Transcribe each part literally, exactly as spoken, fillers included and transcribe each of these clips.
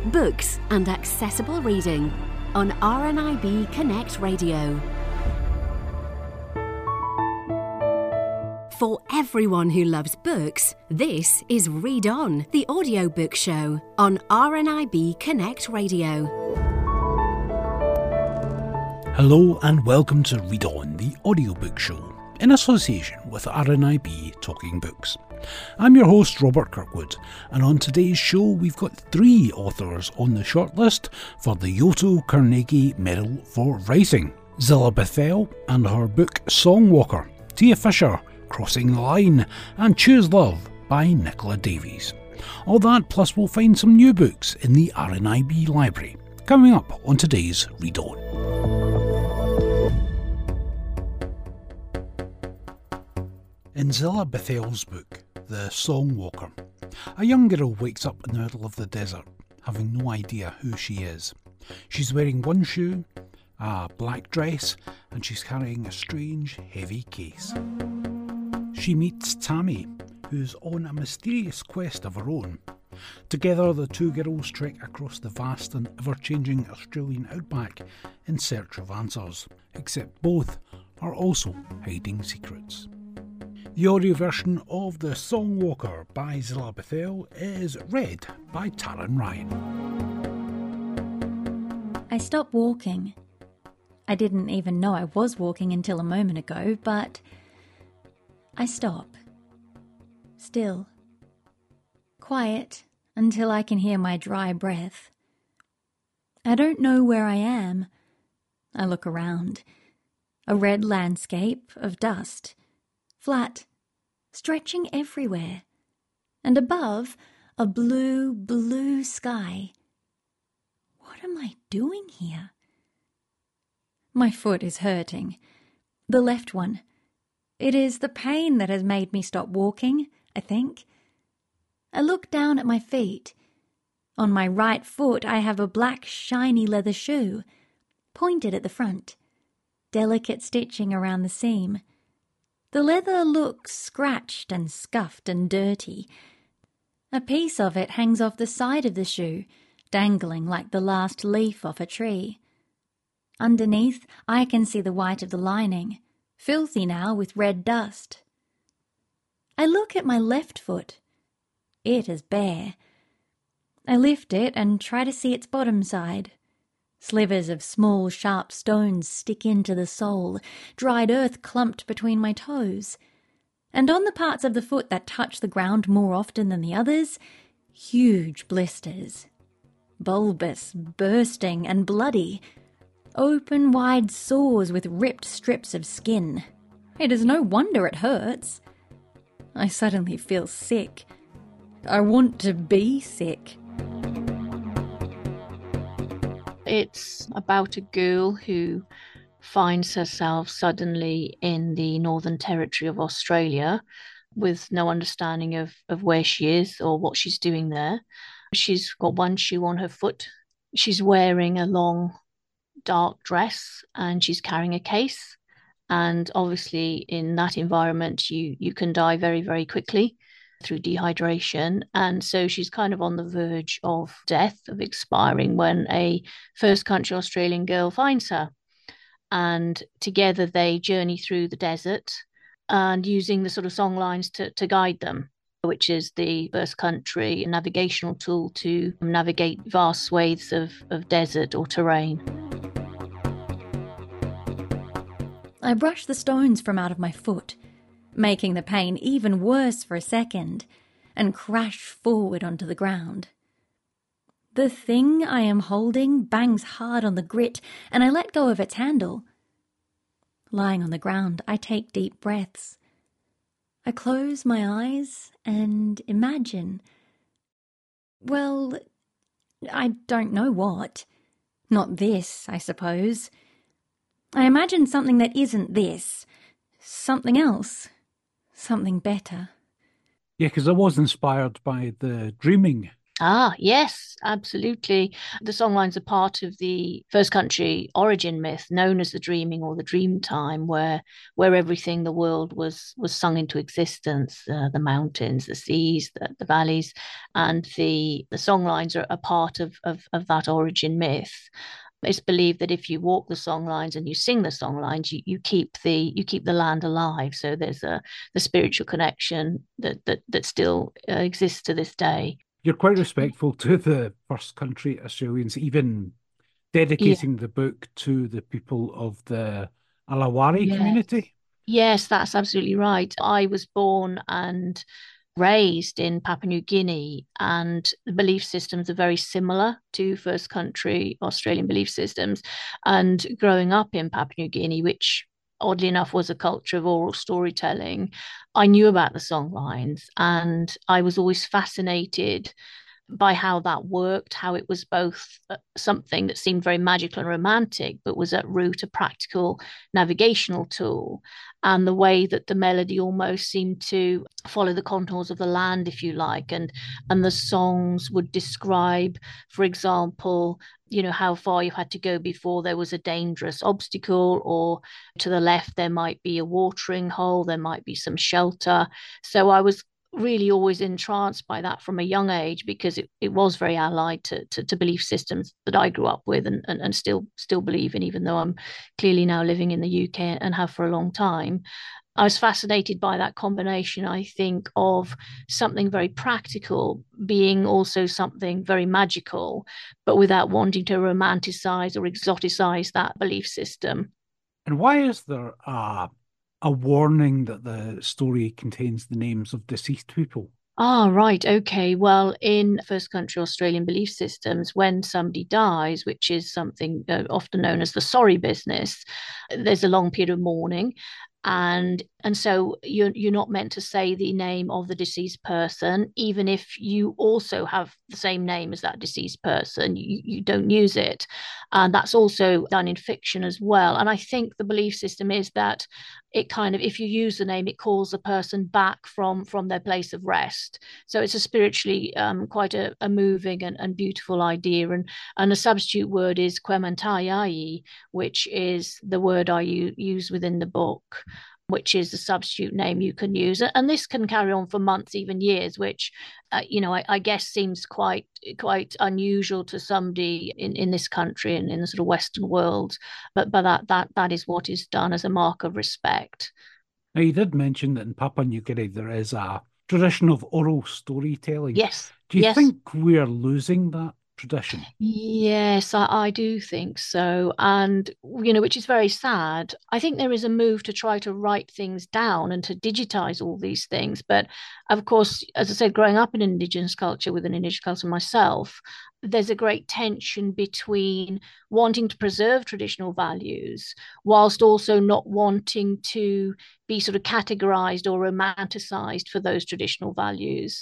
books and accessible reading on R N I B Connect Radio. For everyone who loves books, this is Read On, the audiobook show on R N I B Connect Radio. Hello and welcome to Read On, the audiobook show, in association with R N I B Talking Books. I'm your host, Robert Kirkwood, and on today's show we've got three authors on the shortlist for the Yoto Carnegie Medal for Writing. Zillah Bethel and her book Songwalker, Tia Fisher, Crossing the Line, and Choose Love by Nicola Davies. All that plus we'll find some new books in the R N I B library, coming up on today's Read On. In Zillah Bethel's book, The Songwalker, a young girl wakes up in the middle of the desert, having no idea who she is. She's wearing one shoe, a black dress, and she's carrying a strange, heavy case. She meets Tammy, who's on a mysterious quest of her own. Together, the two girls trek across the vast and ever-changing Australian outback in search of answers, except both are also hiding secrets. The audio version of The Songwalker by Zillah Bethel is read by Taryn Ryan. I stopped walking. I didn't even know I was walking until a moment ago, but I stop. Still. Quiet until I can hear my dry breath. I don't know where I am. I look around. A red landscape of dust. Flat, stretching everywhere, and above, a blue, blue sky. What am I doing here? My foot is hurting. The left one. It is the pain that has made me stop walking, I think. I look down at my feet. On my right foot I have a black, shiny leather shoe, pointed at the front, delicate stitching around the seam. The leather looks scratched and scuffed and dirty. A piece of it hangs off the side of the shoe, dangling like the last leaf off a tree. Underneath, I can see the white of the lining, filthy now with red dust. I look at my left foot. It is bare. I lift it and try to see its bottom side. Slivers of small, sharp stones stick into the sole, dried earth clumped between my toes. And on the parts of the foot that touch the ground more often than the others, huge blisters. Bulbous, bursting, and bloody. Open, wide sores with ripped strips of skin. It is no wonder it hurts. I suddenly feel sick. I want to be sick. It's about a girl who finds herself suddenly in the Northern Territory of Australia with no understanding of, of where she is or what she's doing there. She's got one shoe on her foot. She's wearing a long, dark dress and she's carrying a case. And obviously in that environment, you, you can die very, very quickly through dehydration, and so she's kind of on the verge of death, of expiring, when a first country Australian girl finds her, and together they journey through the desert and using the sort of song lines to, to guide them, which is the first country navigational tool to navigate vast swathes of, of desert or terrain. I brush the stones from out of my foot, making the pain even worse for a second, and crash forward onto the ground. The thing I am holding bangs hard on the grit, and I let go of its handle. Lying on the ground, I take deep breaths. I close my eyes and imagine. Well, I don't know what. Not this, I suppose. I imagine something that isn't this. Something else. Something better. Yeah, because I was inspired by the dreaming Ah, yes, absolutely. The songlines are part of the first country origin myth known as the dreaming or the dream time, where where everything, the world was was sung into existence, uh, the mountains, the seas, the, the valleys, and the the songlines are a part of, of of that origin myth. It's believed that if you walk the songlines and you sing the songlines, you, you keep the you keep the land alive. So there's a the spiritual connection that that that still uh, exists to this day. You're quite respectful to the first country Australians, even Yeah. dedicating the book to the people of the Alawari Yes. community. Yes, that's absolutely right. I was born and raised in Papua New Guinea, and the belief systems are very similar to first country Australian belief systems. And growing up in Papua New Guinea, which oddly enough was a culture of oral storytelling, I knew about the song lines, and I was always fascinated by how that worked, how it was both uh, something that seemed very magical and romantic, but was at root a practical navigational tool, and the way that the melody almost seemed to follow the contours of the land, if you like, and and the songs would describe, for example, you know, how far you had to go before there was a dangerous obstacle, or to the left there might be a watering hole, there might be some shelter. So I was really always entranced by that from a young age, because it, it was very allied to, to, to belief systems that I grew up with, and, and, and still still believe in, even though I'm clearly now living in the U K and have for a long time. I was fascinated by that combination, I think, of something very practical being also something very magical, but without wanting to romanticize or exoticize that belief system. And why is there a, a warning that the story contains the names of deceased people? Ah, right. Okay. Well, in first country Australian belief systems, when somebody dies, which is something uh, often known as the sorry business, there's a long period of mourning. And and so you're you're not meant to say the name of the deceased person, even if you also have the same name as that deceased person. You, you don't use it. And that's also done in fiction as well. And I think the belief system is that it kind of, if you use the name, it calls the person back from from their place of rest. So it's a spiritually um, quite a, a moving and, and beautiful idea. And and a substitute word is Kwemantayai, which is the word I u- use within the book, which is the substitute name you can use. And this can carry on for months, even years, which, uh, you know, I, I, guess seems quite quite unusual to somebody in, in this country and in the sort of Western world. But but that that that is what is done as a mark of respect. Now, you did mention that in Papua New Guinea there is a tradition of oral storytelling. Yes, Do you yes. think we're losing that tradition? Yes, I, I do think so. And, you know, which is very sad. I think there is a move to try to write things down and to digitize all these things. But of course, as I said, growing up in Indigenous culture with an Indigenous culture myself, there's a great tension between wanting to preserve traditional values whilst also not wanting to be sort of categorized or romanticized for those traditional values.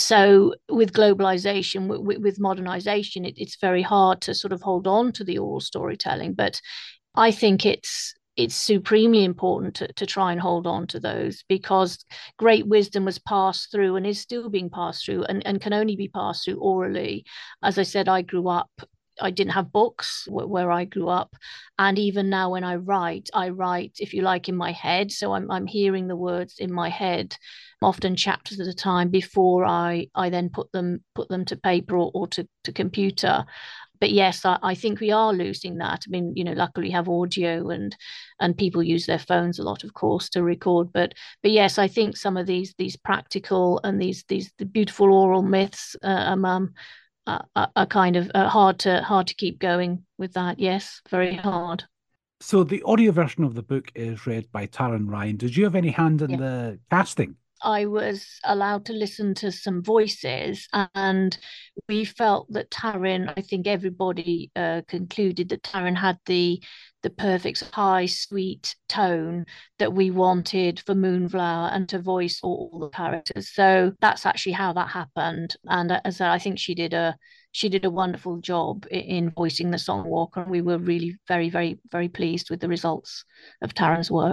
So with globalization, with, with modernization, it, it's very hard to sort of hold on to the oral storytelling. But I think it's it's supremely important to, to try and hold on to those, because great wisdom was passed through and is still being passed through, and, and can only be passed through orally. As I said, I grew up, I didn't have books where I grew up. And even now when I write, I write, if you like, in my head. So I'm, I'm hearing the words in my head, often chapters at a time, before I, I then put them put them to paper or, or to, to computer. But yes, I, I think we are losing that. I mean, you know, luckily we have audio, and and people use their phones a lot, of course, to record. But but yes, I think some of these these practical and these these the beautiful oral myths uh, um, um are, are kind of uh, hard to hard to keep going with that. Yes, very hard. So the audio version of the book is read by Taryn Ryan. Did you have any hand in Yeah. the casting? I was allowed to listen to some voices, and we felt that Taryn, I think everybody uh, concluded that Taryn had the the perfect high, sweet tone that we wanted for Moonflower and to voice all, all the characters. So that's actually how that happened. And uh, as I think she did a she did a wonderful job in, in voicing the Song Walker, and we were really very, very, very pleased with the results of Taryn's work.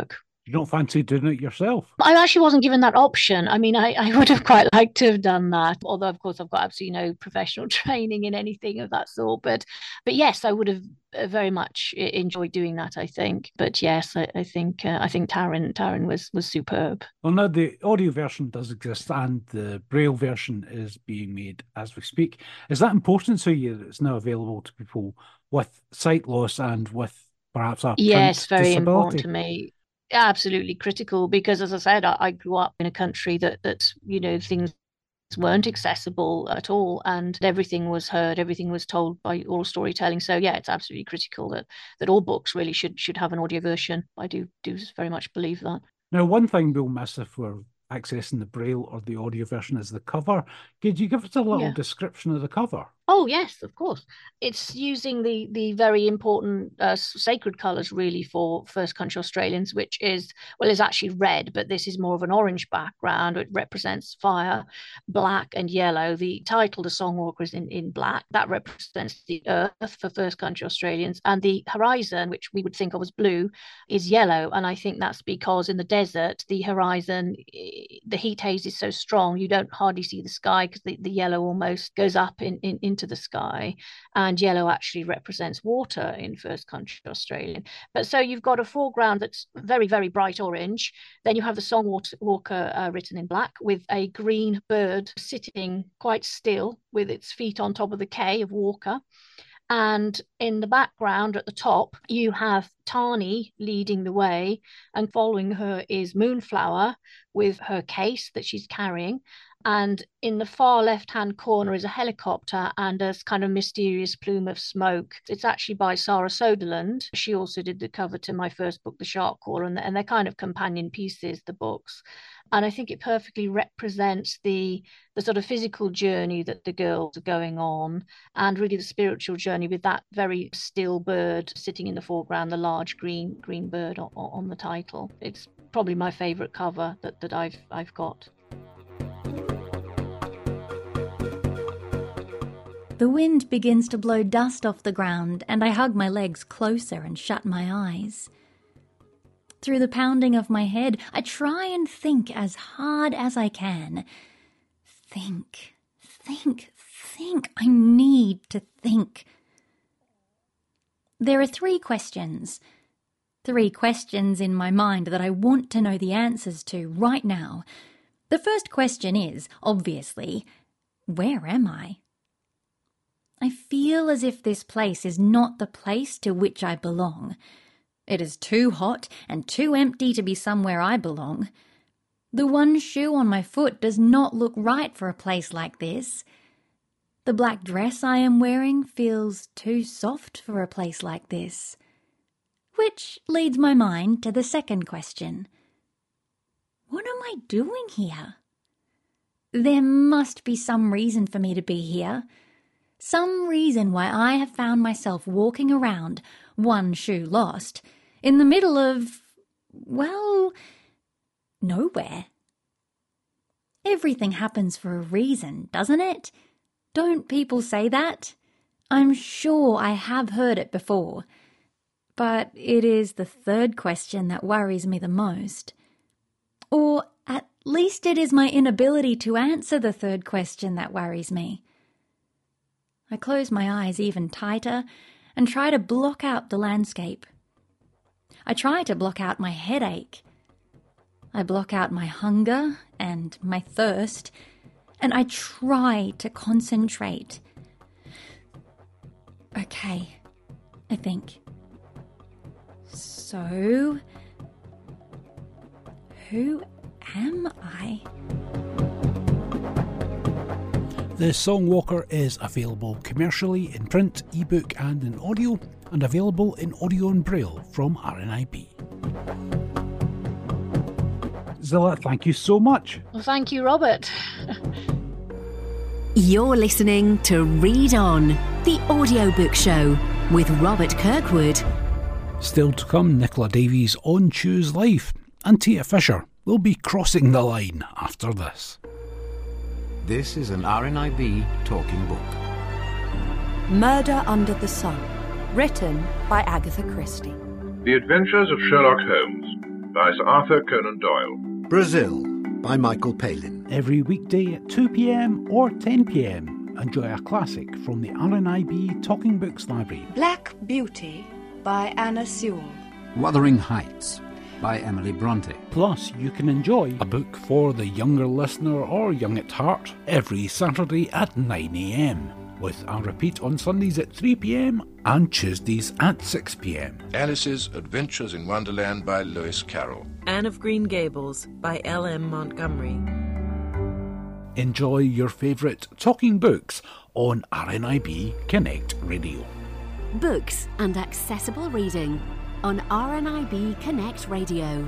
You don't fancy doing it yourself? I actually wasn't given that option. I mean, I, I would have quite liked to have done that, although of course I've got absolutely no professional training in anything of that sort. But but yes, I would have very much enjoyed doing that, I think. But yes, I, I think uh, I think Taryn Taryn was was superb. Well, now the audio version does exist and the Braille version is being made as we speak. Is that important to you that it's now available to people with sight loss and with perhaps a yes, print very disability? important to me. Absolutely critical, because as I said, I, I grew up in a country that that you know things weren't accessible at all, and everything was heard, everything was told by oral storytelling. So yeah, it's absolutely critical that that all books really should should have an audio version. I do do very much believe that. Now, one thing we'll miss if we're accessing the Braille or the audio version is the cover. Could you give us a little yeah. description of the cover? Oh, yes, of course. It's using the the very important uh, sacred colours, really, for First Country Australians, which is, well, is actually red, but this is more of an orange background. It represents fire, black and yellow. The title, The Songwalker, is in, in black. That represents the earth for First Country Australians. And the horizon, which we would think of as blue, is yellow. And I think that's because in the desert, the horizon, the heat haze is so strong, you don't hardly see the sky because the, the yellow almost goes up in, in into the sky, and yellow actually represents water in First Country Australian. But so you've got a foreground that's very, very bright orange. Then you have the Songwalker uh, written in black with a green bird sitting quite still with its feet on top of the K of Walker. And in the background at the top, you have Tani leading the way, and following her is Moonflower with her case that she's carrying. And in the far left-hand corner is a helicopter and a kind of mysterious plume of smoke. It's actually by Sarah Soderlund. She also did the cover to my first book, The Shark Caller, and, and they're kind of companion pieces, the books. And I think it perfectly represents the, the sort of physical journey that the girls are going on, and really the spiritual journey with that very still bird sitting in the foreground, the large green green bird on, on the title. It's probably my favourite cover that, that I've I've got. The wind begins to blow dust off the ground, and I hug my legs closer and shut my eyes. Through the pounding of my head, I try and think as hard as I can. Think, think, think. I need to think. There are three questions. Three questions in my mind that I want to know the answers to right now. The first question is, obviously, where am I? I feel as if this place is not the place to which I belong. It is too hot and too empty to be somewhere I belong. The one shoe on my foot does not look right for a place like this. The black dress I am wearing feels too soft for a place like this. Which leads my mind to the second question. What am I doing here? There must be some reason for me to be here. Some reason why I have found myself walking around, one shoe lost, in the middle of, well, nowhere. Everything happens for a reason, doesn't it? Don't people say that? I'm sure I have heard it before. But it is the third question that worries me the most. Or at least it is my inability to answer the third question that worries me. I close my eyes even tighter and try to block out the landscape. I try to block out my headache. I block out my hunger and my thirst, and I try to concentrate. Okay, I think. So, who am I? The Songwalker is available commercially in print, ebook and in audio, and available in audio and braille from R N I B. Zilla, thank you so much. Well, thank you, Robert. You're listening to Read On, the audiobook show with Robert Kirkwood. Still to come, Nicola Davies on Choose Life, and Tia Fisher will be crossing the line after this. This is an R N I B talking book. Murder Under the Sun, written by Agatha Christie. The Adventures of Sherlock Holmes, by Sir Arthur Conan Doyle. Brazil by Michael Palin. Every weekday at two p.m. or ten p.m. enjoy a classic from the R N I B Talking Books Library. Black Beauty by Anna Sewell. Wuthering Heights by Emily Bronte. Plus, you can enjoy a book for the younger listener or young at heart every Saturday at nine a.m. with a repeat on Sundays at three p.m. and Tuesdays at six p.m. Alice's Adventures in Wonderland by Lewis Carroll. Anne of Green Gables by L M Montgomery. Enjoy your favourite talking books on R N I B Connect Radio. Books and accessible reading on R N I B Connect Radio.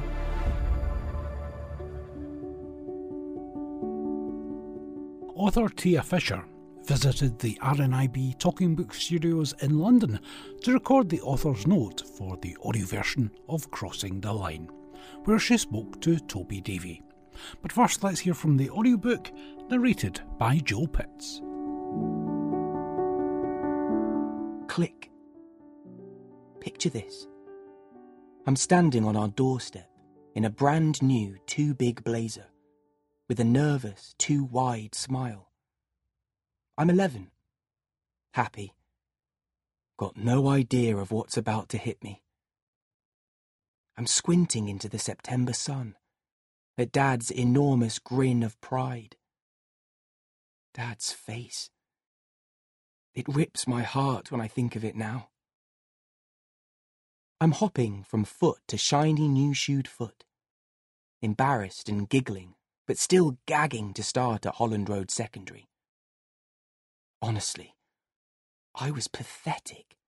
Author Tia Fisher visited the R N I B Talking Book Studios in London to record the author's note for the audio version of Crossing the Line, where she spoke to Toby Davey. But first, let's hear from the audiobook, narrated by Joe Pitts. Click. Picture this. I'm standing on our doorstep in a brand new too big blazer, with a nervous, too wide smile. I'm eleven. Happy. Got no idea of what's about to hit me. I'm squinting into the September sun, at Dad's enormous grin of pride. Dad's face. It rips my heart when I think of it now. I'm hopping from foot to shiny new-shoed foot, embarrassed and giggling, but still gagging to start at Holland Road Secondary. Honestly, I was pathetic.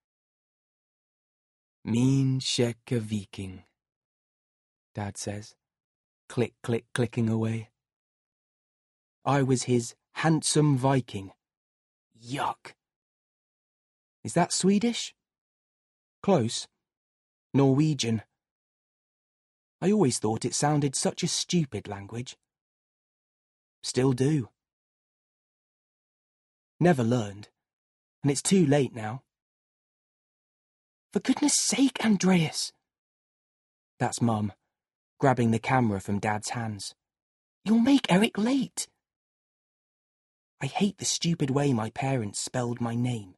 Mean Schecker Viking, Dad says, click, click, clicking away. I was his handsome Viking. Yuck. Is that Swedish? Close. Norwegian. I always thought it sounded such a stupid language. Still do. Never learned, and it's too late now. For goodness sake, Andreas! That's Mum, grabbing the camera from Dad's hands. You'll make Eric late. I hate the stupid way my parents spelled my name.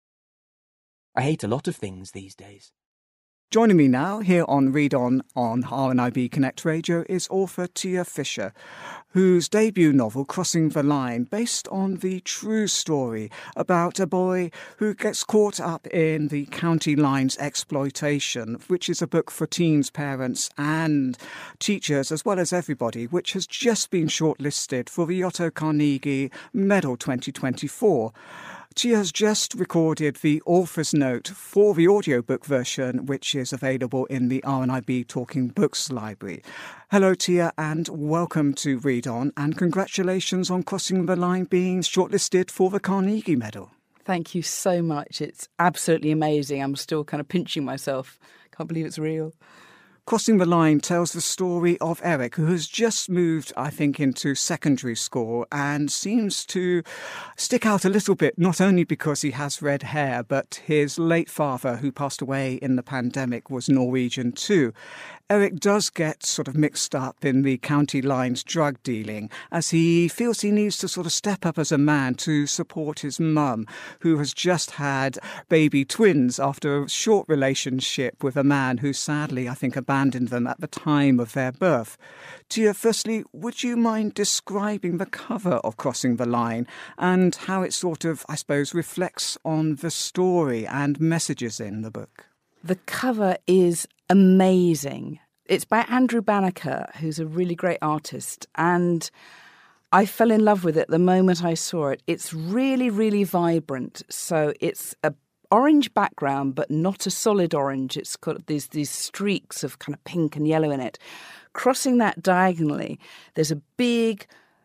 I hate a lot of things these days. Joining me now here on Read On on R N I B Connect Radio is author Tia Fisher, whose debut novel, Crossing the Line, based on the true story about a boy who gets caught up in the county lines exploitation, which is a book for teens, parents and teachers, as well as everybody, which has just been shortlisted for the Otto Carnegie Medal twenty twenty-four. Tia has just recorded the author's note for the audiobook version, which is available in the R N I B Talking Books Library. Hello, Tia, and welcome to Read On, and congratulations on Crossing the Line being shortlisted for the Carnegie Medal. Thank you so much. It's absolutely amazing. I'm still kind of pinching myself. Can't believe it's real. Crossing the Line tells the story of Eric, who has just moved, I think, into secondary school and seems to stick out a little bit, not only because he has red hair, but his late father, who passed away in the pandemic, was Norwegian too. Eric does get sort of mixed up in the county lines drug dealing, as he feels he needs to sort of step up as a man to support his mum, who has just had baby twins after a short relationship with a man who sadly, I think, abandoned them at the time of their birth. Tia, firstly, would you mind describing the cover of Crossing the Line and how it sort of, I suppose, reflects on the story and messages in the book? The cover is amazing. It's by Andrew Banneker, who's a really great artist, and I fell in love with it the moment I saw it. It's really, really vibrant. So it's a orange background, but not a solid orange. It's got these these streaks of kind of pink and yellow in it. Crossing that diagonally, there's a big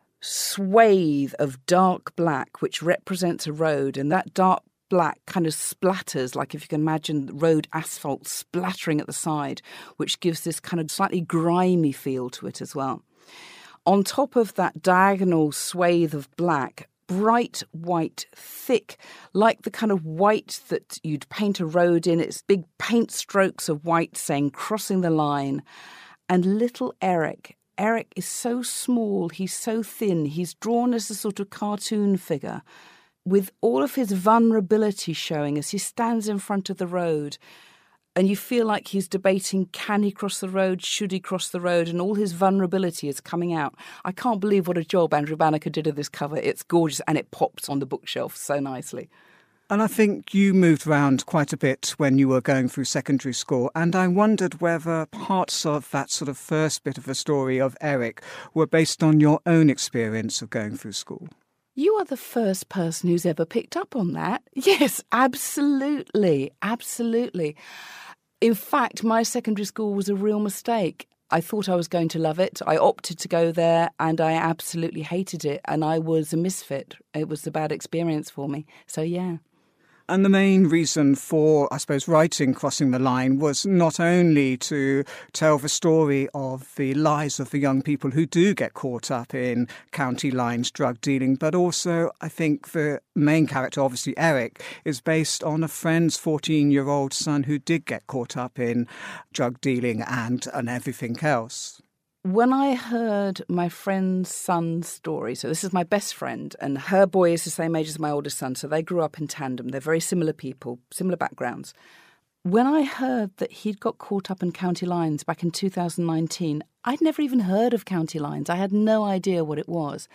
swathe of dark black, which represents a road, and that dark black kind of splatters, like if you can imagine road asphalt splattering at the side, which gives this kind of slightly grimy feel to it as well. On top of that diagonal swathe of black, bright white, thick, like the kind of white that you'd paint a road in. It's big paint strokes of white saying crossing the line. And little Eric, Eric is so small, he's so thin, he's drawn as a sort of cartoon figure, with all of his vulnerability showing as he stands in front of the road. And you feel like he's debating, can he cross the road, should he cross the road, and all his vulnerability is coming out. I can't believe what a job Andrew Banneker did of this cover. It's gorgeous, and it pops on the bookshelf so nicely. And I think you moved around quite a bit when you were going through secondary school, and I wondered whether parts of that sort of first bit of the story of Eric were based on your own experience of going through school. You are the first person who's ever picked up on that. Yes, absolutely, absolutely. In fact, my secondary school was a real mistake. I thought I was going to love it. I opted to go there and I absolutely hated it. And I was a misfit. It was a bad experience for me. So, yeah. And the main reason for, I suppose, writing Crossing the Line was not only to tell the story of the lives of the young people who do get caught up in county lines drug dealing, but also I think the main character, obviously Eric, is based on a friend's fourteen-year-old son who did get caught up in drug dealing and, and everything else. When I heard my friend's son's story, so this is my best friend, and her boy is the same age as my oldest son, so they grew up in tandem. They're very similar people, similar backgrounds. When I heard that he'd got caught up in county lines back in two thousand nineteen, I'd never even heard of county lines. I had no idea what it was.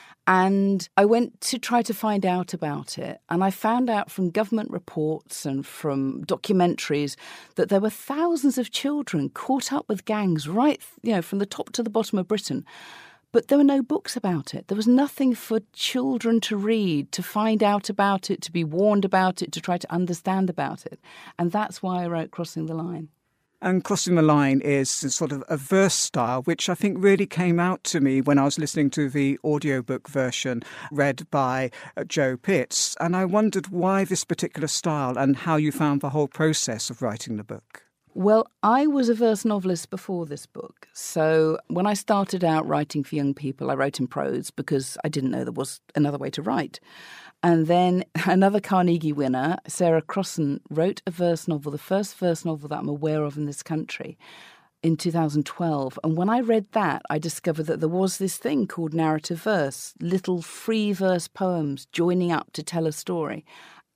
And I went to try to find out about it. And I found out from government reports and from documentaries that there were thousands of children caught up with gangs right, you know, from the top to the bottom of Britain. But there were no books about it. There was nothing for children to read, to find out about it, to be warned about it, to try to understand about it. And that's why I wrote Crossing the Line. And Crossing the Line is sort of a verse style, which I think really came out to me when I was listening to the audiobook version read by uh, Joe Pitts. And I wondered why this particular style and how you found the whole process of writing the book. Well, I was a verse novelist before this book. So when I started out writing for young people, I wrote in prose because I didn't know there was another way to write. And then another Carnegie winner, Sarah Crossan, wrote a verse novel, the first verse novel that I'm aware of in this country, in two thousand twelve. And when I read that, I discovered that there was this thing called narrative verse, little free verse poems joining up to tell a story.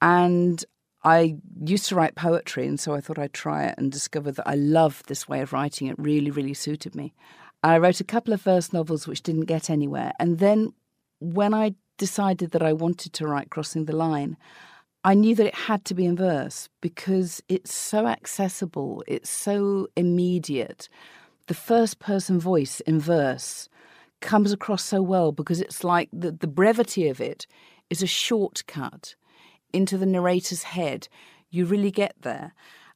And I used to write poetry, and so I thought I'd try it and discovered that I loved this way of writing. It really, really suited me. I wrote a couple of verse novels which didn't get anywhere. And then when I decided that I wanted to write Crossing the Line, I knew that it had to be in verse because it's so accessible, it's so immediate. The first-person voice in verse comes across so well because it's like the, the brevity of it is a shortcut into the narrator's head. You really get there.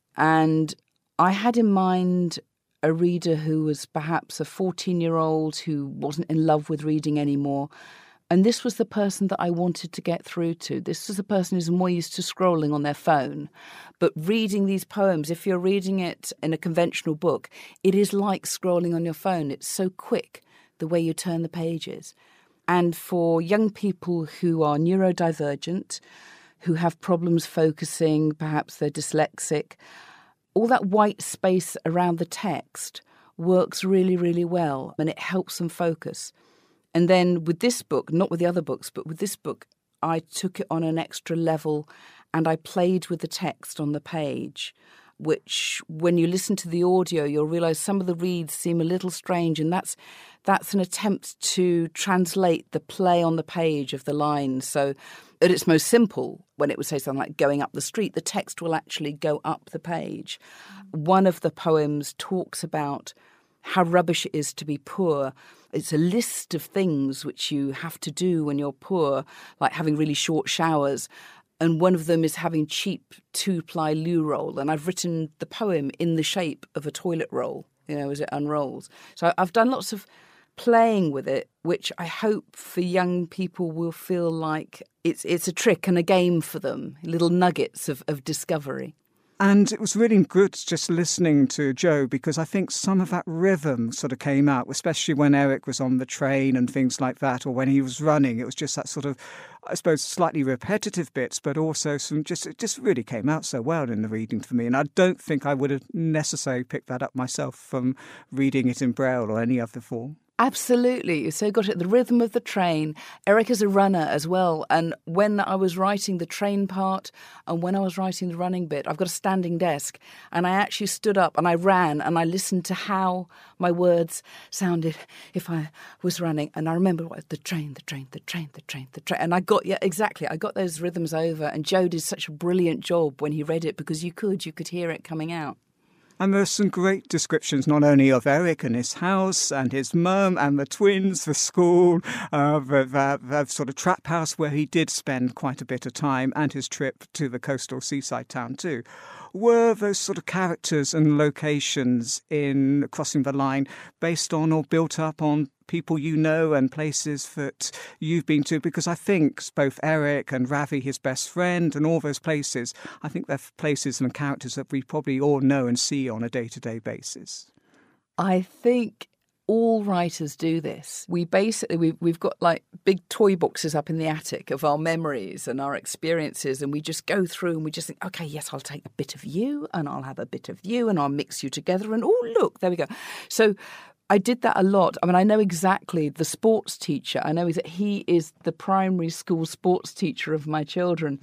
And I had in mind a reader who was perhaps a fourteen-year-old who wasn't in love with reading anymore. And this was the person that I wanted to get through to. This was a person who's more used to scrolling on their phone. But reading these poems, if you're reading it in a conventional book, it is like scrolling on your phone. It's so quick, the way you turn the pages. And for young people who are neurodivergent, who have problems focusing, perhaps they're dyslexic, all that white space around the text works really, really well, and it helps them focus. And then with this book, not with the other books, but with this book, I took it on an extra level and I played with the text on the page, which when you listen to the audio, you'll realise some of the reads seem a little strange, and that's that's an attempt to translate the play on the page of the lines. So at its most simple, when it would say something like going up the street, the text will actually go up the page. One of the poems talks about how rubbish it is to be poor. It's a list of things which you have to do when you're poor, like having really short showers. And one of them is having cheap two-ply loo roll. And I've written the poem in the shape of a toilet roll, you know, as it unrolls. So I've done lots of playing with it, which I hope for young people will feel like it's it's a trick and a game for them, little nuggets of, of discovery. And it was really good just listening to Joe because I think some of that rhythm sort of came out, especially when Eric was on the train and things like that, or when he was running. It was just that sort of, I suppose, slightly repetitive bits, but also some just, it just really came out so well in the reading for me. And I don't think I would have necessarily picked that up myself from reading it in Braille or any other form. Absolutely. You so got it. The rhythm of the train. Eric is a runner as well. And when I was writing the train part and when I was writing the running bit, I've got a standing desk. And I actually stood up and I ran and I listened to how my words sounded if I was running. And I remember what the train, the train, the train, the train, the train. And I got, yeah, exactly. I got those rhythms over. And Joe did such a brilliant job when he read it because you could, you could hear it coming out. And there's some great descriptions not only of Eric and his house and his mum and the twins, the school, uh, the, the, the sort of trap house where he did spend quite a bit of time, and his trip to the coastal seaside town too. Were those sort of characters and locations in Crossing the Line based on or built up on people you know and places that you've been to? Because I think both Eric and Ravi, his best friend, and all those places, I think they're places and characters that we probably all know and see on a day-to-day basis. I think all writers do this. We basically, we've, we've got like big toy boxes up in the attic of our memories and our experiences, and we just go through and we just think, okay, yes, I'll take a bit of you and I'll have a bit of you and I'll mix you together and, oh, look, there we go. So I did that a lot. I mean, I know exactly the sports teacher. I know that he is the primary school sports teacher of my children.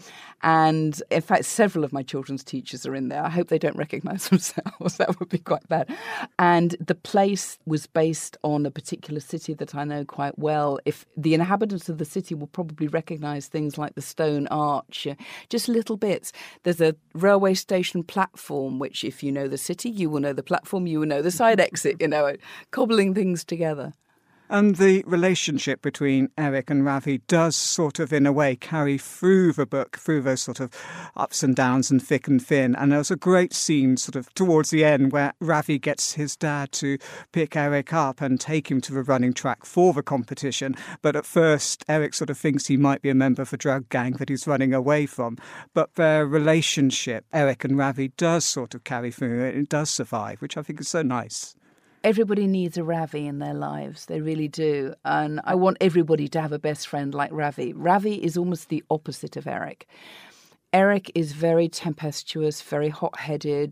And in fact, several of my children's teachers are in there. I hope they don't recognise themselves. That would be quite bad. And the place was based on a particular city that I know quite well. If the inhabitants of the city will probably recognise things like the Stone Arch, just little bits. There's a railway station platform, which if you know the city, you will know the platform, you will know the side exit, you know, cobbling things together. And the relationship between Eric and Ravi does sort of, in a way, carry through the book, through those sort of ups and downs and thick and thin. And there's a great scene sort of towards the end where Ravi gets his dad to pick Eric up and take him to the running track for the competition. But at first, Eric sort of thinks he might be a member of a drug gang that he's running away from. But their relationship, Eric and Ravi, does sort of carry through. It does survive, which I think is so nice. Everybody needs a Ravi in their lives. They really do. And I want everybody to have a best friend like Ravi. Ravi is almost the opposite of Eric. Eric is very tempestuous, very hot-headed,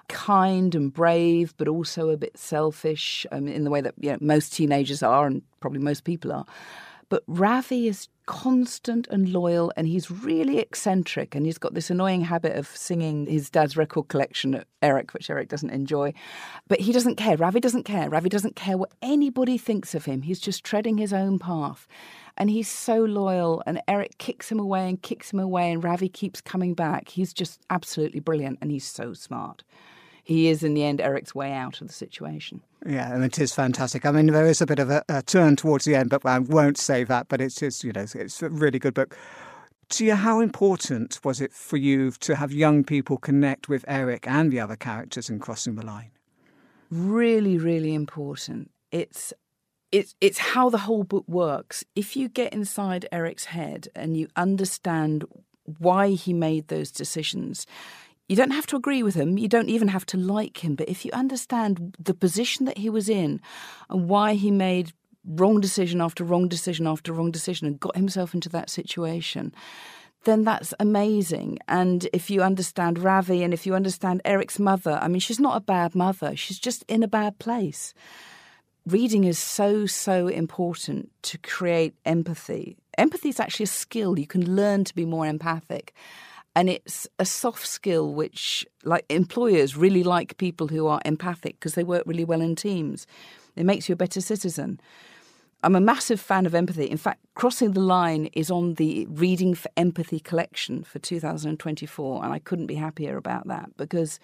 kind and brave, but also a bit selfish um, in the way that you know, most teenagers are and probably most people are. But Ravi is constant and loyal, and he's really eccentric, and he's got this annoying habit of singing his dad's record collection at Eric, which Eric doesn't enjoy. But he doesn't care. Ravi doesn't care. Ravi doesn't care what anybody thinks of him. He's just treading his own path. And he's so loyal, and Eric kicks him away and kicks him away, and Ravi keeps coming back. He's just absolutely brilliant, and he's so smart. He is, in the end, Eric's way out of the situation. Yeah, and it is fantastic. I mean, there is a bit of a, a turn towards the end, but I won't say that. But it's just, you know, it's a really good book. Tia, how important was it for you to have young people connect with Eric and the other characters in Crossing the Line? Really, really important. It's it's it's how the whole book works. If you get inside Eric's head and you understand why he made those decisions, you don't have to agree with him. You don't even have to like him. But if you understand the position that he was in and why he made wrong decision after wrong decision after wrong decision and got himself into that situation, then that's amazing. And if you understand Ravi and if you understand Eric's mother, I mean, she's not a bad mother. She's just in a bad place. Reading is so, so important to create empathy. Empathy is actually a skill. You can learn to be more empathic. And it's a soft skill which, like, employers really like people who are empathic because they work really well in teams. It makes you a better citizen. I'm a massive fan of empathy. In fact, Crossing the Line is on the Reading for Empathy collection for two thousand twenty-four, and I couldn't be happier about that because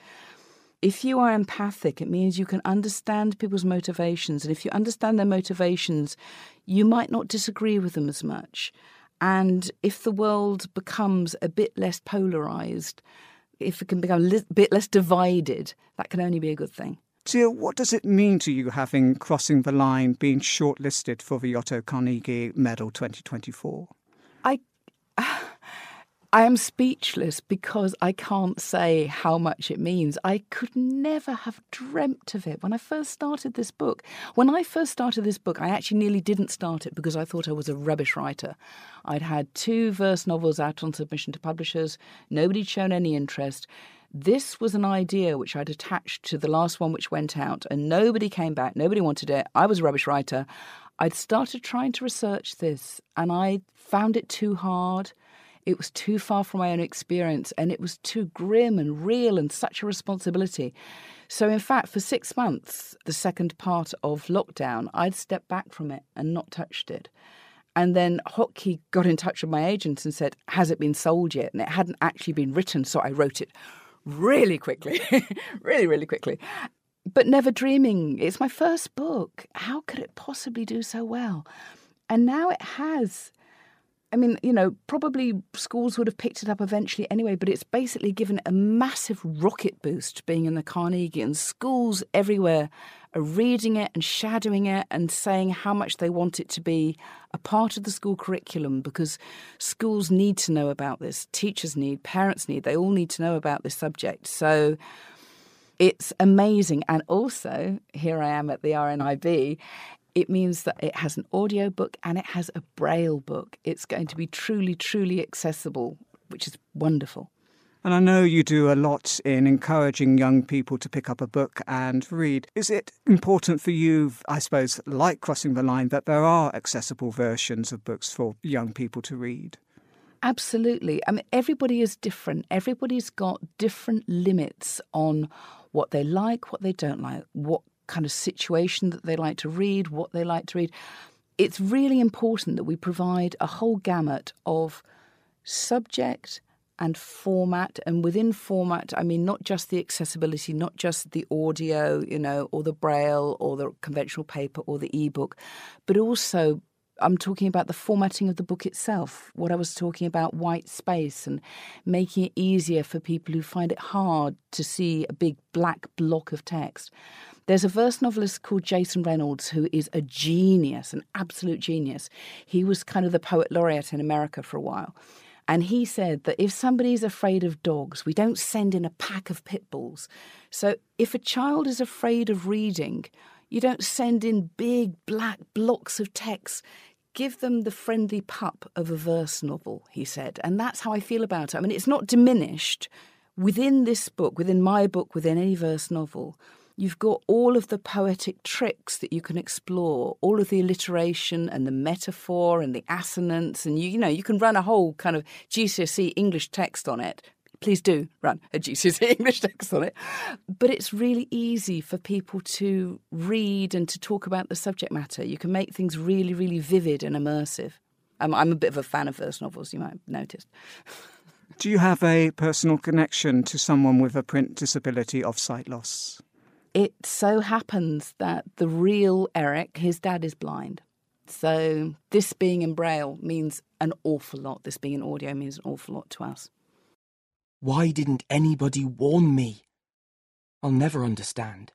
if you are empathic, it means you can understand people's motivations. And if you understand their motivations, you might not disagree with them as much. And if the world becomes a bit less polarised, if it can become a li- bit less divided, that can only be a good thing. Tia, what does it mean to you having Crossing the Line been shortlisted for the Otto Carnegie Medal twenty twenty-four? I, I am speechless because I can't say how much it means. I could never have dreamt of it when I first started this book. When I first started this book, I actually nearly didn't start it because I thought I was a rubbish writer. I'd had two verse novels out on submission to publishers. Nobody'd shown any interest. This was an idea which I'd attached to the last one which went out, and nobody came back. Nobody wanted it. I was a rubbish writer. I'd started trying to research this, and I found it too hard. It was too far from my own experience, and it was too grim and real and such a responsibility. So, in fact, for six months, the second part of lockdown, I'd stepped back from it and not touched it. And then Hotkey got in touch with my agent and said, has it been sold yet? And it hadn't actually been written, so I wrote it really quickly, really, really quickly. But never dreaming, it's my first book. How could it possibly do so well? And now it has. I mean, you know, probably schools would have picked it up eventually anyway, but it's basically given a massive rocket boost being in the Carnegie, and schools everywhere are reading it and shadowing it and saying how much they want it to be a part of the school curriculum, because schools need to know about this. Teachers need, parents need, they all need to know about this subject. So it's amazing. And also, here I am at the R N I B, it means that it has an audio book and it has a Braille book. It's going to be truly, truly accessible, which is wonderful. And I know you do a lot in encouraging young people to pick up a book and read. Is it important for you, I suppose, like Crossing the Line, that there are accessible versions of books for young people to read? Absolutely. I mean, everybody is different. Everybody's got different limits on what they like, what they don't like, what kind of situation that they like to read, what they like to read. It's really important that we provide a whole gamut of subject and format, and within format, I mean not just the accessibility, not just the audio, you know, or the Braille or the conventional paper or the ebook, but also I'm talking about the formatting of the book itself, what I was talking about, white space, and making it easier for people who find it hard to see a big black block of text. There's a verse novelist called Jason Reynolds who is a genius, an absolute genius. He was kind of the poet laureate in America for a while. And he said that if somebody's afraid of dogs, we don't send in a pack of pit bulls. So if a child is afraid of reading, you don't send in big black blocks of text. Give them the friendly pup of a verse novel, he said. And that's how I feel about it. I mean, it's not diminished. Within this book, within my book, within any verse novel, you've got all of the poetic tricks that you can explore, all of the alliteration and the metaphor and the assonance. And, you, you know, you can run a whole kind of G C S E English text on it. Please do run a G C S E English text on it. But it's really easy for people to read and to talk about the subject matter. You can make things really, really vivid and immersive. I'm, I'm a bit of a fan of verse novels, you might have noticed. Do you have a personal connection to someone with a print disability of sight loss? It so happens that the real Eric, his dad is blind. So this being in Braille means an awful lot. This being in audio means an awful lot to us. Why didn't anybody warn me? I'll never understand.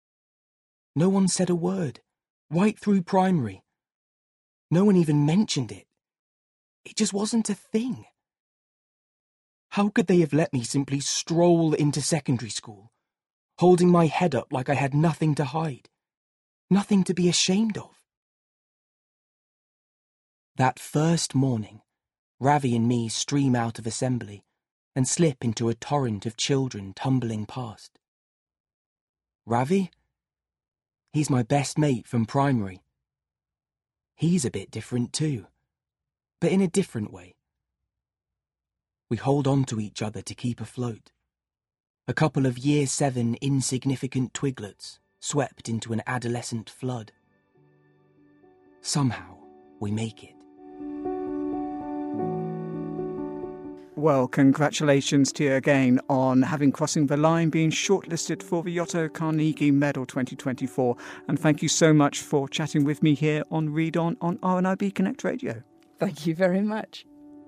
No one said a word, right through primary. No one even mentioned it. It just wasn't a thing. How could they have let me simply stroll into secondary school, holding my head up like I had nothing to hide, nothing to be ashamed of? That first morning, Ravi and me stream out of assembly and slip into a torrent of children tumbling past. Ravi? He's my best mate from primary. He's a bit different too, but in a different way. We hold on to each other to keep afloat. A couple of year seven insignificant twiglets swept into an adolescent flood. Somehow, we make it. Well, congratulations to you again on having Crossing the Line being shortlisted for the Otto Carnegie Medal twenty twenty-four. And thank you so much for chatting with me here on Read On on R N I B Connect Radio. Thank you very much.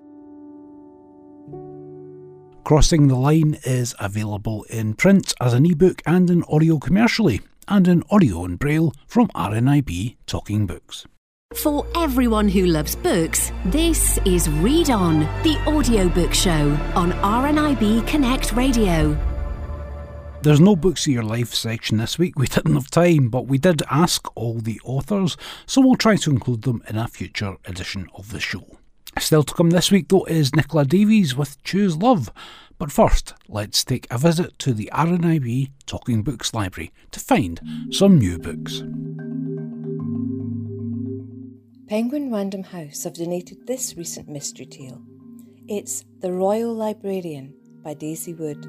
Crossing the Line is available in print as an ebook and in audio commercially, and in audio and Braille from R N I B Talking Books. For everyone who loves books, this is Read On, the audiobook show on R N I B Connect Radio. There's no Books of Your Life section this week. We didn't have time, but we did ask all the authors, so we'll try to include them in a future edition of the show. Still to come this week, though, is Nicola Davies with Choose Love. But first, let's take a visit to the R N I B Talking Books Library to find some new books. Penguin Random House have donated this recent mystery tale. It's The Royal Librarian by Daisy Wood.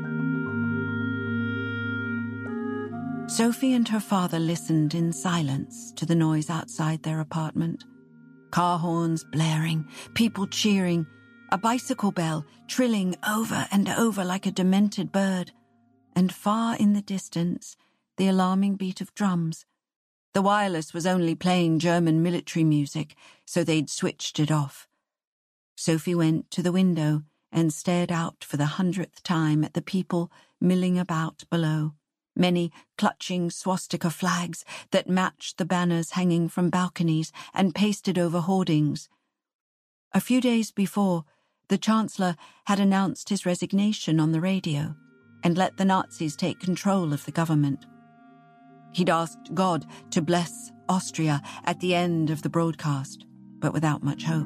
Sophie and her father listened in silence to the noise outside their apartment. Car horns blaring, people cheering, a bicycle bell trilling over and over like a demented bird, and far in the distance, the alarming beat of drums. The wireless was only playing German military music, so they'd switched it off. Sophie went to the window and stared out for the hundredth time at the people milling about below, many clutching swastika flags that matched the banners hanging from balconies and pasted over hoardings. A few days before, the Chancellor had announced his resignation on the radio and let the Nazis take control of the government. He'd asked God to bless Austria at the end of the broadcast, but without much hope.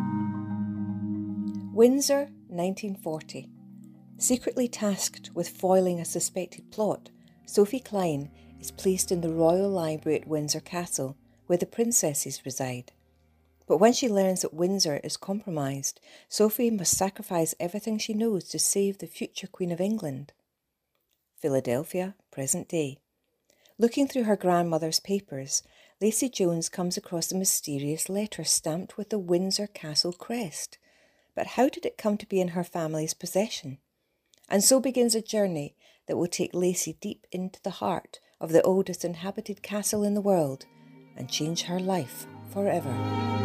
Windsor, nineteen forty. Secretly tasked with foiling a suspected plot, Sophie Klein is placed in the Royal Library at Windsor Castle, where the princesses reside. But when she learns that Windsor is compromised, Sophie must sacrifice everything she knows to save the future Queen of England. Philadelphia, present day. Looking through her grandmother's papers, Lacey Jones comes across a mysterious letter stamped with the Windsor Castle crest. But how did it come to be in her family's possession? And so begins a journey that will take Lacey deep into the heart of the oldest inhabited castle in the world and change her life forever.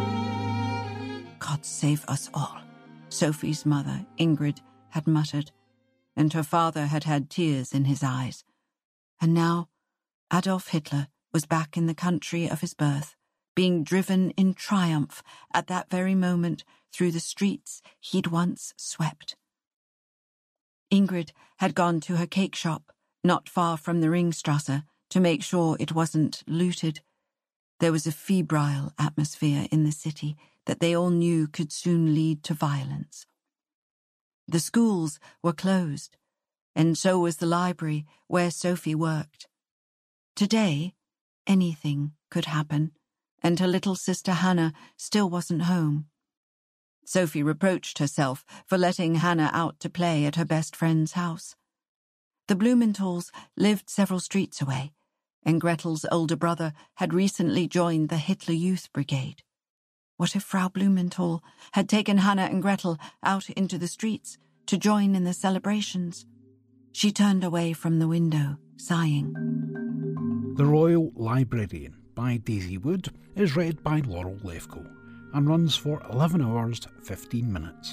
God save us all, Sophie's mother, Ingrid, had muttered, and her father had had tears in his eyes. And now Adolf Hitler was back in the country of his birth, being driven in triumph at that very moment through the streets he'd once swept. Ingrid had gone to her cake shop, not far from the Ringstrasse, to make sure it wasn't looted. There was a febrile atmosphere in the city that they all knew could soon lead to violence. The schools were closed, and so was the library where Sophie worked. Today, anything could happen, and her little sister Hannah still wasn't home. Sophie reproached herself for letting Hannah out to play at her best friend's house. The Blumenthal's lived several streets away, and Gretel's older brother had recently joined the Hitler Youth Brigade. What if Frau Blumenthal had taken Hannah and Gretel out into the streets to join in the celebrations? She turned away from the window, sighing. The Royal Librarian by Daisy Wood is read by Laurel Lefko and runs for eleven hours fifteen minutes.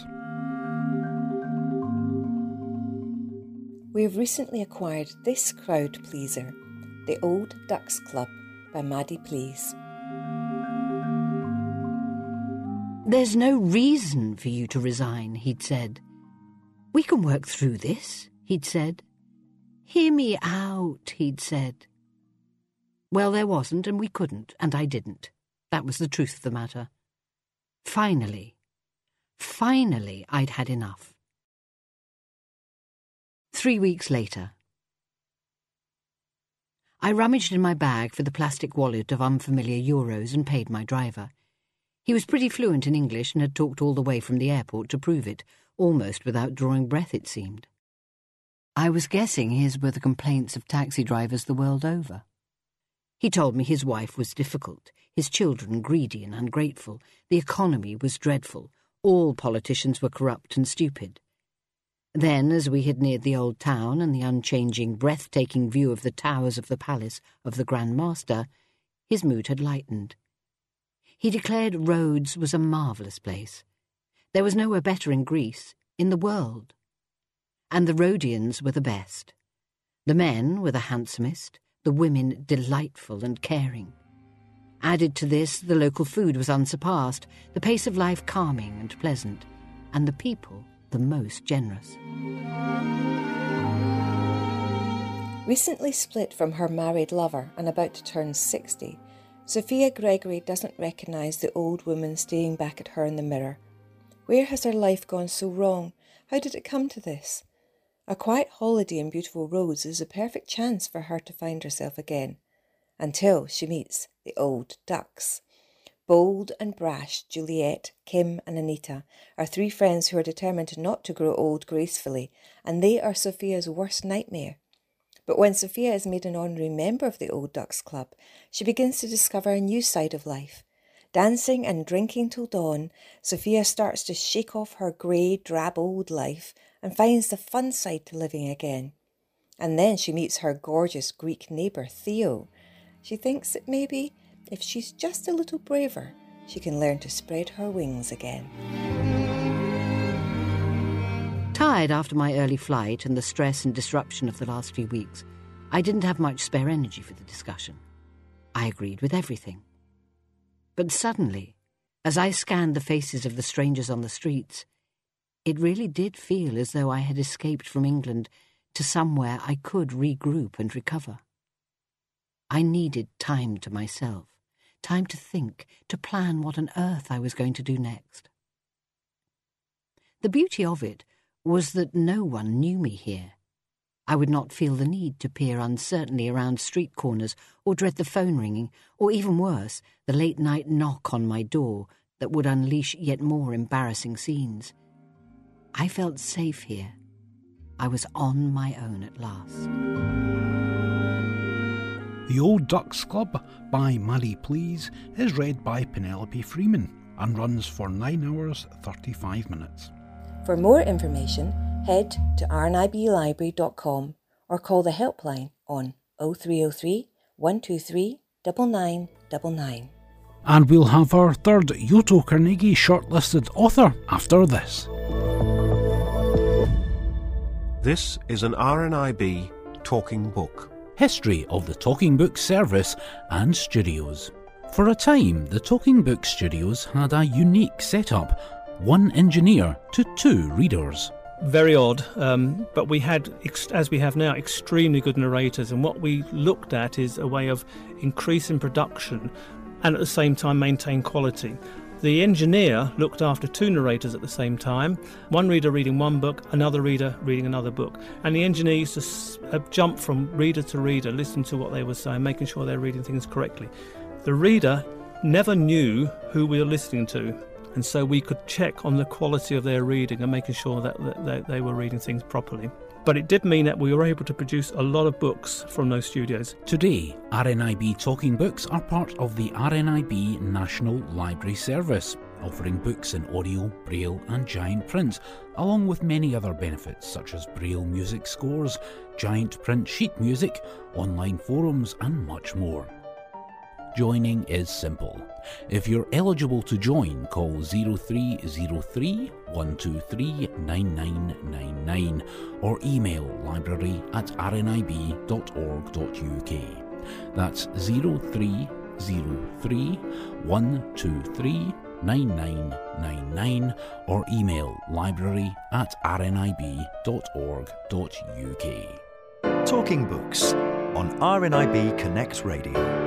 We have recently acquired this crowd pleaser, The Old Ducks Club by Maddie Please. There's no reason for you to resign, he'd said. We can work through this, he'd said. Hear me out, he'd said. Well, there wasn't, and we couldn't, and I didn't. That was the truth of the matter. Finally, finally, I'd had enough. Three weeks later. I rummaged in my bag for the plastic wallet of unfamiliar euros and paid my driver. He was pretty fluent in English and had talked all the way from the airport to prove it, almost without drawing breath, it seemed. I was guessing his were the complaints of taxi drivers the world over. He told me his wife was difficult, his children greedy and ungrateful, the economy was dreadful, all politicians were corrupt and stupid. Then, as we had neared the old town and the unchanging, breathtaking view of the towers of the palace of the Grand Master, his mood had lightened. He declared Rhodes was a marvellous place. There was nowhere better in Greece, in the world. And the Rhodians were the best. The men were the handsomest, the women delightful and caring. Added to this, the local food was unsurpassed, the pace of life calming and pleasant, and the people the most generous. Recently split from her married lover and about to turn sixty, Sophia Gregory doesn't recognise the old woman staring back at her in the mirror. Where has her life gone so wrong? How did it come to this? A quiet holiday in beautiful Rhodes is a perfect chance for her to find herself again, until she meets the old ducks. Bold and brash Juliet, Kim and Anita are three friends who are determined not to grow old gracefully, and they are Sophia's worst nightmare. But when Sophia is made an honorary member of the Old Ducks Club, she begins to discover a new side of life. Dancing and drinking till dawn, Sophia starts to shake off her grey, drab old life and finds the fun side to living again. And then she meets her gorgeous Greek neighbour, Theo. She thinks that maybe, if she's just a little braver, she can learn to spread her wings again. Tired after my early flight and the stress and disruption of the last few weeks, I didn't have much spare energy for the discussion. I agreed with everything. But suddenly, as I scanned the faces of the strangers on the streets, it really did feel as though I had escaped from England to somewhere I could regroup and recover. I needed time to myself, time to think, to plan what on earth I was going to do next. The beauty of it was that no one knew me here. I would not feel the need to peer uncertainly around street corners or dread the phone ringing, or even worse, the late-night knock on my door that would unleash yet more embarrassing scenes. I felt safe here. I was on my own at last. The Old Ducks Club by Marie Please is read by Penelope Freeman and runs for nine hours thirty-five minutes. For more information, head to r n i b library dot com or call the helpline on oh three oh three, one two three, nine nine nine nine. And we'll have our third Yoto Carnegie shortlisted author after this. This is an R N I B Talking Book. History of the Talking Book service and studios. For a time, the Talking Book studios had a unique setup. One engineer to two readers. Very odd, um, but we had, as we have now, extremely good narrators, and what we looked at is a way of increasing production and at the same time maintain quality. The engineer looked after two narrators at the same time, one reader reading one book, another reader reading another book, and the engineer used to uh, jump from reader to reader, listen to what they were saying, making sure they're reading things correctly. The reader never knew who we were listening to, and so we could check on the quality of their reading and making sure that, that they were reading things properly. But it did mean that we were able to produce a lot of books from those studios. Today, R N I B Talking Books are part of the R N I B National Library Service, offering books in audio, braille and giant print, along with many other benefits such as braille music scores, giant print sheet music, online forums and much more. Joining is simple. If you're eligible to join, call zero three zero three, one two three, nine nine nine nine or email library at r n i b dot org dot u k. That's zero three zero three, one two three, nine nine nine nine or email library at r n i b dot org dot u k. Talking Books on R N I B Connect Radio.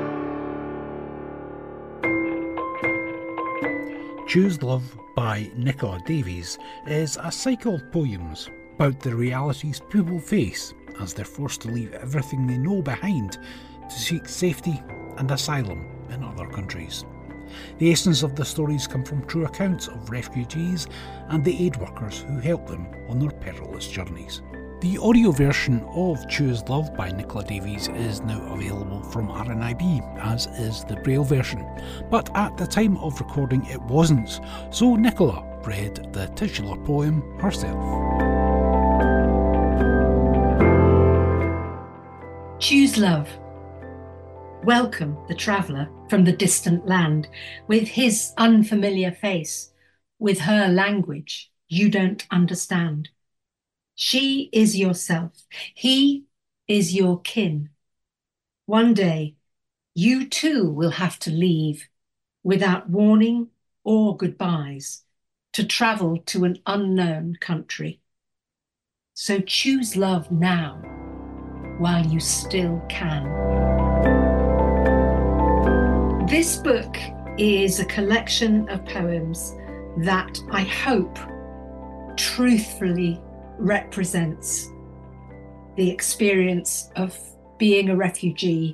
Choose Love by Nicola Davies is a cycle of poems about the realities people face as they're forced to leave everything they know behind to seek safety and asylum in other countries. The essence of the stories come from true accounts of refugees and the aid workers who help them on their perilous journeys. The audio version of Choose Love by Nicola Davies is now available from R N I B, as is the Braille version, but at the time of recording it wasn't, so Nicola read the titular poem herself. Choose Love. Welcome the traveller from the distant land, with his unfamiliar face, with her language you don't understand. She is yourself. He is your kin. One day, You too will have to leave without warning or goodbyes to travel to an unknown country. So choose love now while you still can. This book is a collection of poems that I hope truthfully represents the experience of being a refugee,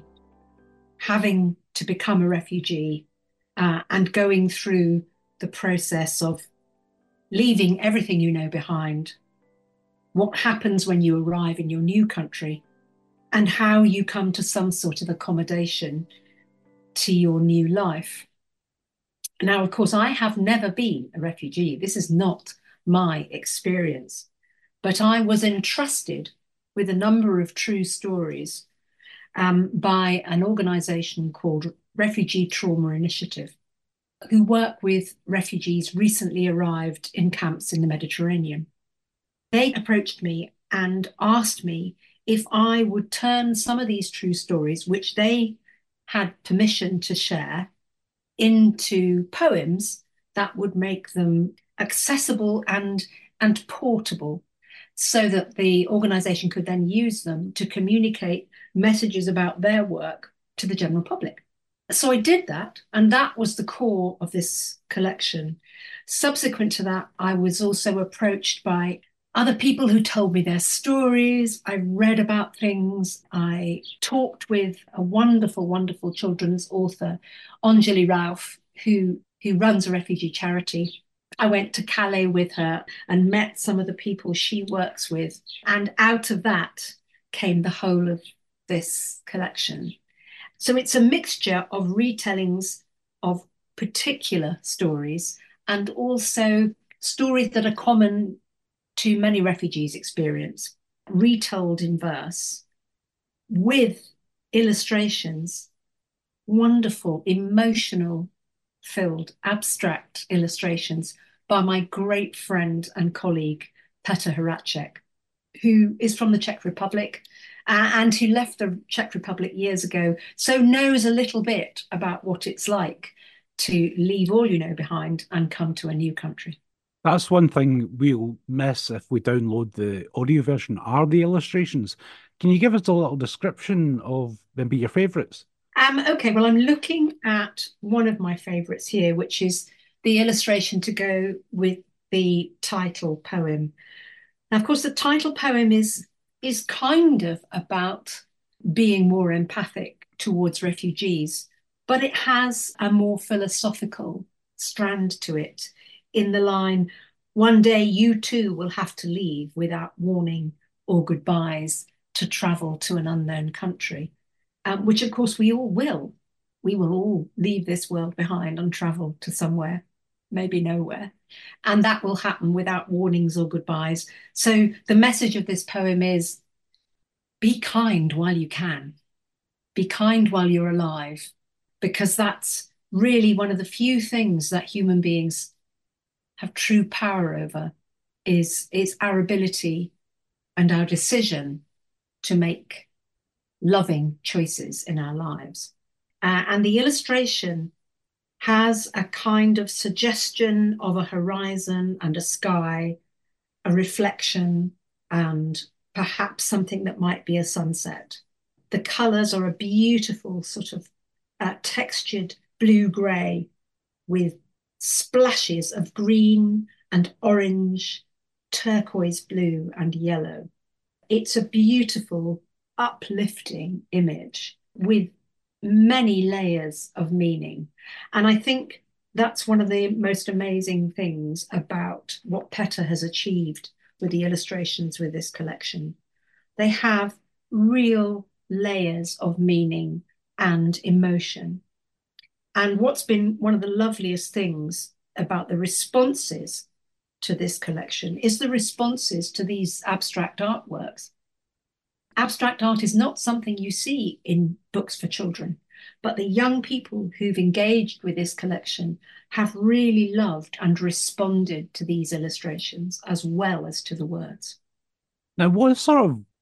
having to become a refugee, uh, and going through the process of leaving everything you know behind, what happens when you arrive in your new country, and how you come to some sort of accommodation to your new life. Now, of course, I have never been a refugee. This is not my experience, but I was entrusted with a number of true stories um, by an organisation called Refugee Trauma Initiative, who work with refugees recently arrived in camps in the Mediterranean. They approached me and asked me if I would turn some of these true stories, which they had permission to share, into poems that would make them accessible and, and portable, so that the organisation could then use them to communicate messages about their work to the general public. So I did that, and that was the core of this collection. Subsequent to that, I was also approached by other people who told me their stories. I read about things. I talked with a wonderful, wonderful children's author, Anjali Rauf, who, who runs a refugee charity. I went to Calais with her and met some of the people she works with. And out of that came the whole of this collection. So it's a mixture of retellings of particular stories and also stories that are common to many refugees' experience, retold in verse, with illustrations, wonderful, emotional filled, abstract illustrations by my great friend and colleague, Petr Horacek, who is from the Czech Republic uh, and who left the Czech Republic years ago, so knows a little bit about what it's like to leave all you know behind and come to a new country. That's one thing we'll miss if we download the audio version, are the illustrations. Can you give us a little description of maybe your favourites? Um, okay, well, I'm looking at one of my favourites here, which is the illustration to go with the title poem. Now, of course, the title poem is, is kind of about being more empathic towards refugees, but it has a more philosophical strand to it in the line, "One day you too will have to leave without warning or goodbyes to travel to an unknown country," um, which of course we all will. We will all leave this world behind and travel to somewhere, maybe nowhere. And that will happen without warnings or goodbyes. So the message of this poem is, be kind while you can. Be kind while you're alive, because that's really one of the few things that human beings have true power over, is, is our ability and our decision to make loving choices in our lives. Uh, and the illustration has a kind of suggestion of a horizon and a sky, a reflection, and perhaps something that might be a sunset. The colours are a beautiful sort of uh, textured blue-grey with splashes of green and orange, turquoise blue and yellow. It's a beautiful, uplifting image with many layers of meaning. And I think that's one of the most amazing things about what Petr has achieved with the illustrations with this collection. They have real layers of meaning and emotion. And what's been one of the loveliest things about the responses to this collection is the responses to these abstract artworks. Abstract art is not something you see in books for children, but the young people who've engaged with this collection have really loved and responded to these illustrations as well as to the words. Now, what sort of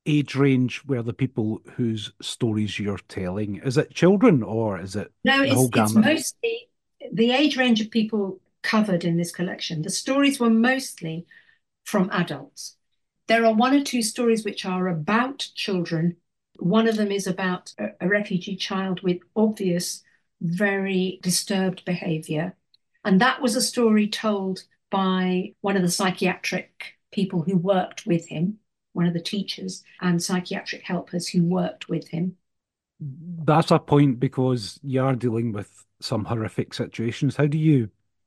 age range were the people whose stories you're telling? Is it children or is it no, the it's, whole it's gamut? mostly the age range of people covered in this collection. The stories were mostly from adults. There are one or two stories which are about children. One of them is about a, a refugee child with obvious, very disturbed behaviour. And that was a story told by one of the psychiatric people who worked with him, one of the teachers and psychiatric helpers who worked with him. That's a point, because you are dealing with some horrific situations. How do you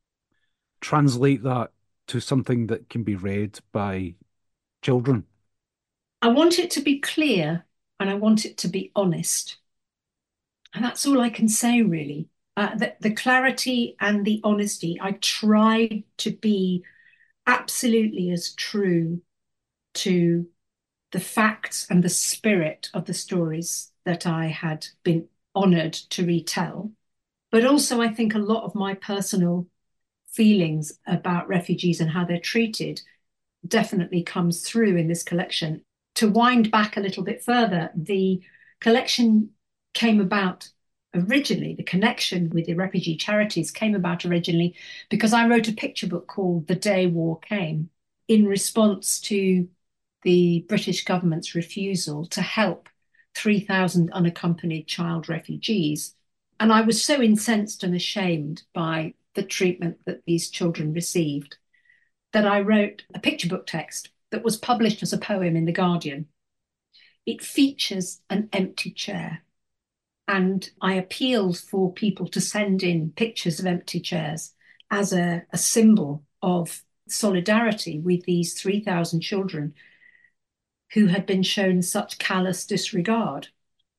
translate that to something that can be read by children? I want it to be clear and I want it to be honest. And that's all I can say, really. Uh, the, the clarity and the honesty, I tried to be absolutely as true to the facts and the spirit of the stories that I had been honoured to retell. But also, I think a lot of my personal feelings about refugees and how they're treated definitely comes through in this collection. To wind back a little bit further, the collection came about originally, the connection with the refugee charities came about originally because I wrote a picture book called The Day War Came in response to the British government's refusal to help three thousand unaccompanied child refugees. And I was so incensed and ashamed by the treatment that these children received that I wrote a picture book text that was published as a poem in The Guardian. It features an empty chair. And I appealed for people to send in pictures of empty chairs as a, a symbol of solidarity with these three thousand children who had been shown such callous disregard.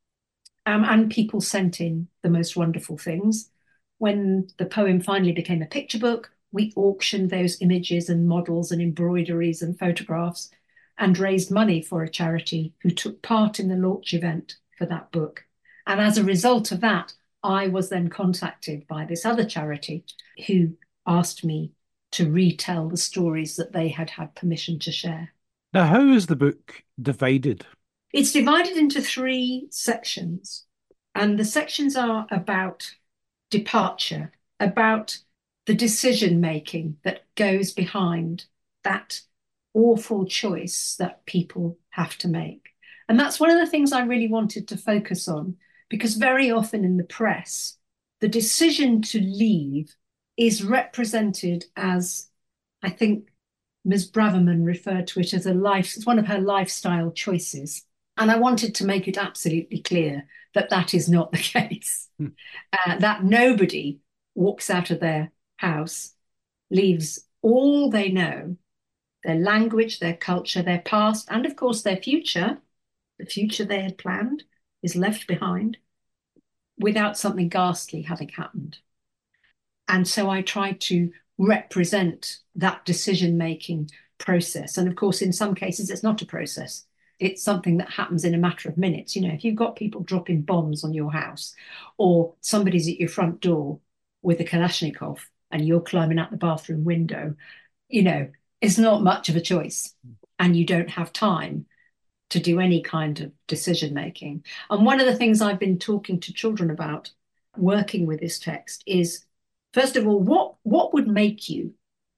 Um, and people sent in the most wonderful things. When the poem finally became a picture book, we auctioned those images and models and embroideries and photographs and raised money for a charity who took part in the launch event for that book. And as a result of that, I was then contacted by this other charity who asked me to retell the stories that they had had permission to share. Now, how is the book divided? It's divided into three sections, and the sections are about departure, about the decision-making that goes behind that awful choice that people have to make. And that's one of the things I really wanted to focus on, because very often in the press, the decision to leave is represented as, I think Miz Braverman referred to it as a life, it's one of her lifestyle choices. And I wanted to make it absolutely clear that that is not the case, hmm. uh, that nobody walks out of their house, leaves all they know, their language, their culture, their past, and of course their future, the future they had planned, is left behind without something ghastly having happened. And so I tried to represent that decision-making process. And of course, in some cases, it's not a process. It's something that happens in a matter of minutes. You know, if you've got people dropping bombs on your house, or somebody's at your front door with a Kalashnikov and you're climbing out the bathroom window, you know, it's not much of a choice. And you don't have time to do any kind of decision making. And one of the things I've been talking to children about working with this text is, first of all, what, what would make you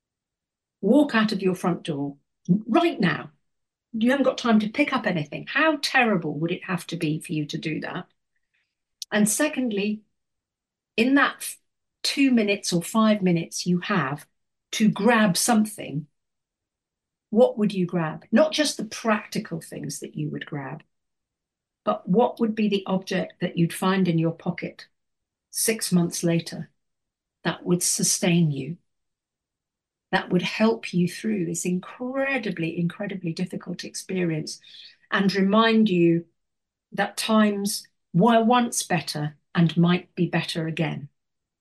walk out of your front door right now? You haven't got time to pick up anything. How terrible would it have to be for you to do that? And secondly, in that two minutes or five minutes you have to grab something, what would you grab? Not just the practical things that you would grab, but what would be the object that you'd find in your pocket six months later that would sustain you, that would help you through this incredibly, incredibly difficult experience and remind you that times were once better and might be better again.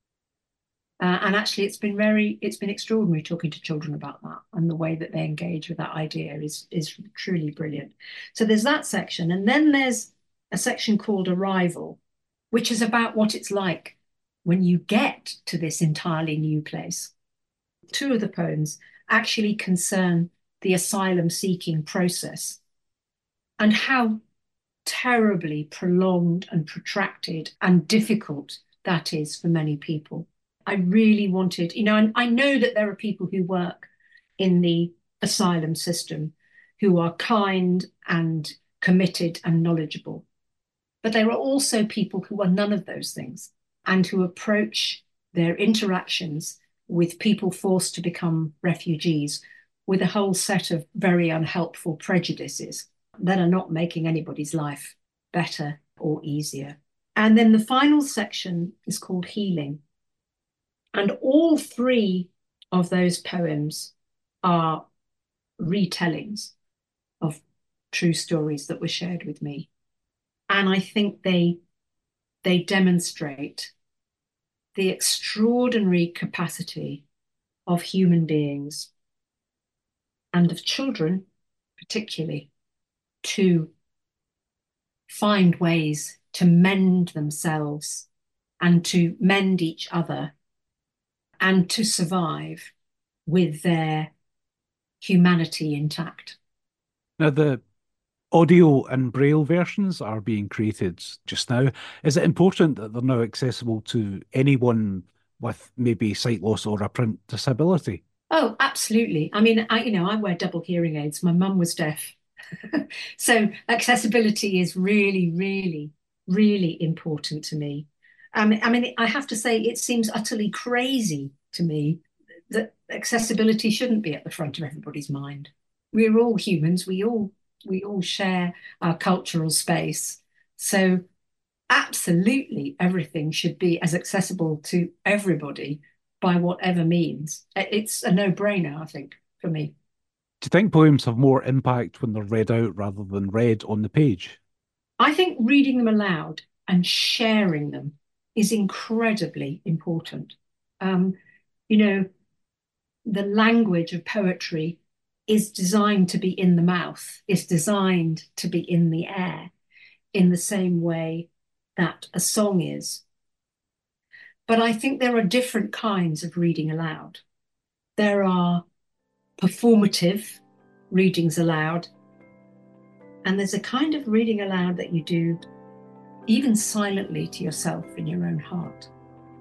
Uh, and actually, it's been very, it's been extraordinary talking to children about that, and the way that they engage with that idea is, is truly brilliant. So there's that section. And then there's a section called Arrival, which is about what it's like when you get to this entirely new place. Two of the poems actually concern the asylum seeking process. and how terribly prolonged and protracted and difficult that is for many people. I really wanted, you know, and I know that there are people who work in the asylum system who are kind and committed and knowledgeable. But there are also people who are none of those things and who approach their interactions with people forced to become refugees with a whole set of very unhelpful prejudices that are not making anybody's life better or easier. And then the final section is called Healing. And all three of those poems are retellings of true stories that were shared with me. And I think they, they demonstrate the extraordinary capacity of human beings and of children particularly to find ways to mend themselves and to mend each other and to survive with their humanity intact. Now, the audio and braille versions are being created just now. Is it important that they're now accessible to anyone with maybe sight loss or a print disability? Oh, absolutely. I mean, I, you know, I wear double hearing aids. My mum was deaf. So accessibility is really, really, really important to me. Um, I mean, I have to say, it seems utterly crazy to me that accessibility shouldn't be at the front of everybody's mind. We're all humans. We all we all share our cultural space. So absolutely everything should be as accessible to everybody by whatever means. It's a no-brainer, I think, for me. Do you think poems have more impact when they're read out rather than read on the page? I think reading them aloud and sharing them is incredibly important. Um, you know, the language of poetry is designed to be in the mouth, is designed to be in the air, in the same way that a song is. But I think there are different kinds of reading aloud. There are performative readings aloud, and there's a kind of reading aloud that you do even silently to yourself in your own heart.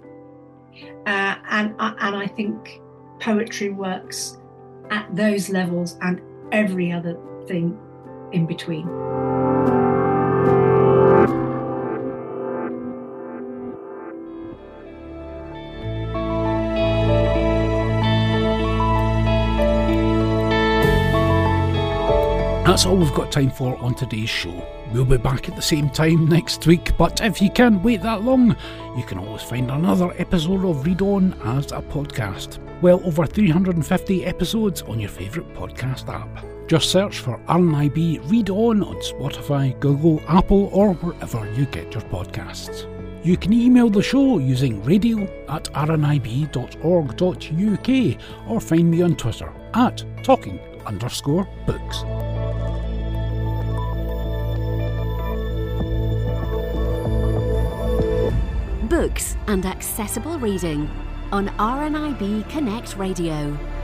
Uh, and, and I think poetry works at those levels and every other thing in between. That's all we've got time for on today's show. We'll be back at the same time next week, but if you can't wait that long, you can always find another episode of Read On as a podcast. Well over three hundred fifty episodes on your favourite podcast app. Just search for R N I B Read On on Spotify, Google, Apple or wherever you get your podcasts. You can email the show using radio at r n i b dot org dot u k or find me on Twitter at talking underscore books. Books and accessible reading on R N I B Connect Radio.